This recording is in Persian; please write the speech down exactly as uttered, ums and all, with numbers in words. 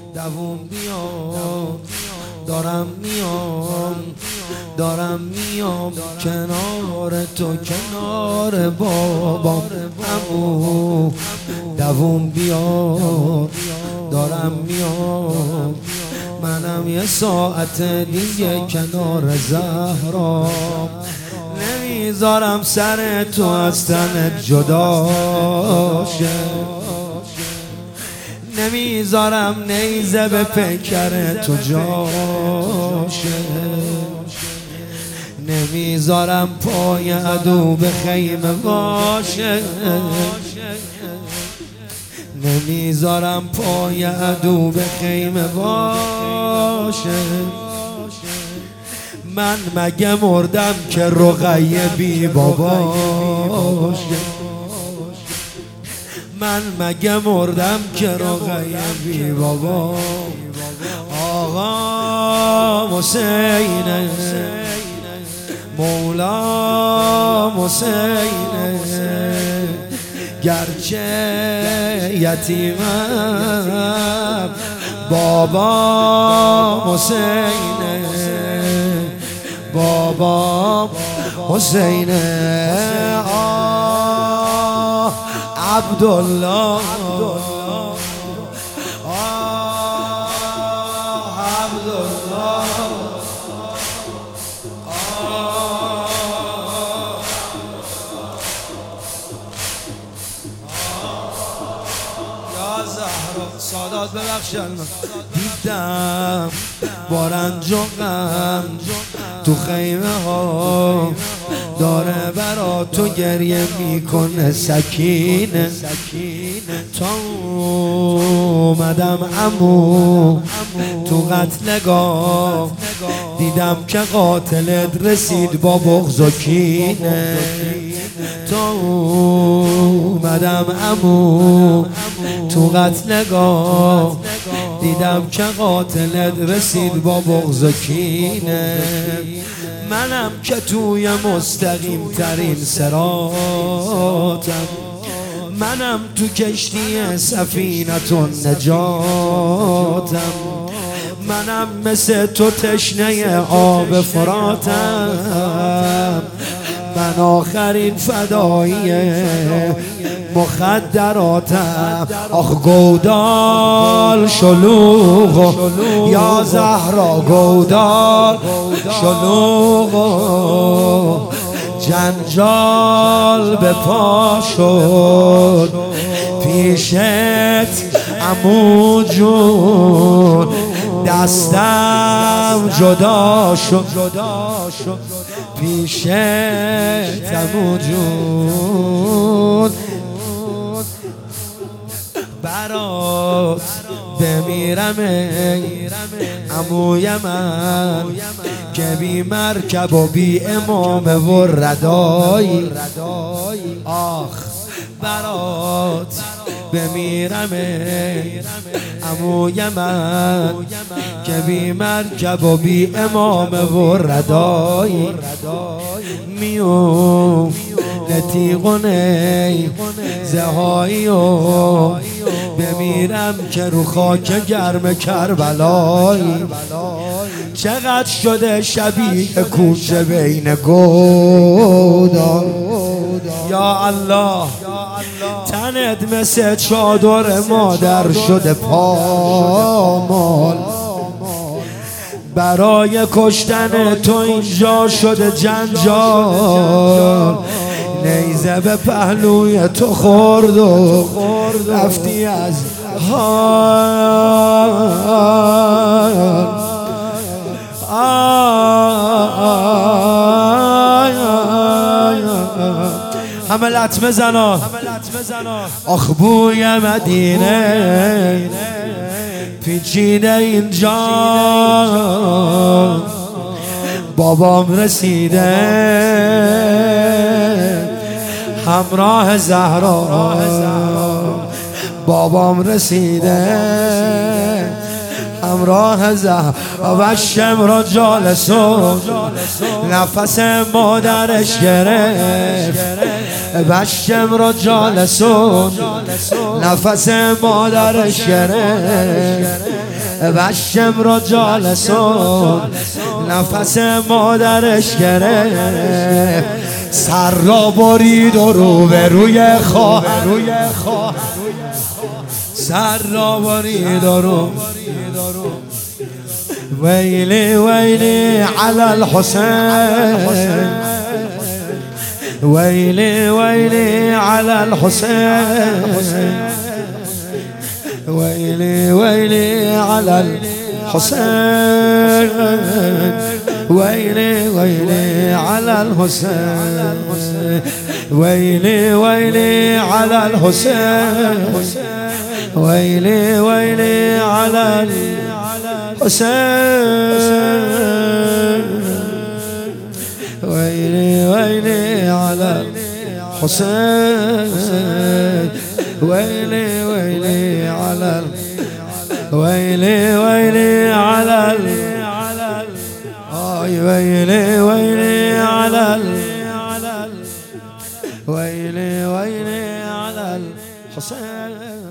دووم بیام دارم میام دارم میام کنار تو کنار بابام عمو دووم بیام دارم میام منم یه ساعت دیگه کنار زهرا نمیذارم سر تو از تنت جدا شه نمیذارم نیزه به پیکر تو جاشه نمیذارم پای عدو به خیمه باشه نمیذارم پای عدو به خیمه باشه من مگه مردم که رقیه بی باباشه من مگه مردم که رقیه بی بابا آقا حسینه مولا حسینه گرچه یتیمم بابا حسینه بابا حسینه آه عبدالله سادات ببخشن دیدم با رنج و غم تو خیمه ها داره برا تو گریه میکنه سکینه تا اومدم عمو تو قتلگاه دیدم که قاتلت رسید با بغض و کینه تا اومدم عمو تو قتلگاه دیدم که قاتلت رسید با بغض و کینه منم که توی مستقیم ترین صراطم منم تو کشتی سفینتون نجاتم منم مثل تو تشنه آب فراتم من آخرین فدایی مخدراتم آخ گودال شلوغ یا زهرا گودال شلوغ جنجال به پا شد پیشت عمو جون دستم جدا شد پیشت عمو جون برات بمیرم عموی من که بی مرکب و بی امامه و ردایی آخ برات بمیرم عموی من که بی مرکب و بی امامه و ردایی میوم نتیقونه زهایی و بمیرم که رو خاک گرم کربلایی چقدر شده شبیه کوچه بین گودال یا الله تنت مثل چادر مادر شده پامال برای کشتن تو اینجا شده جنجال نیزه به پهلوی تو خورد و رفتی از حال همه لطمه زنان آخ بوی مدینه پیچیده اینجا بابام رسیده همراه زهرا بابام رسیده همراه زهرا و شمر جالسون نفس مادرش گرفت و شمر جالسون نفس مادرش گرفت و الشمر جالسون نفس مادرش گرفت سر را برید و رو به روی خواهر سر را برید و رو ویلی ویلی علی الحسین ويلي ويلي على الحسين ويلي ويلي على الحسين ويلي ويلي على الحسين ويلي ويلي على الحسين ويلي ويلي على الحسين ويلي ويلي على الحسين ويلي ويلي على ويلي ويلي على ويلي ويلي على ويلي ويلي على الحسين.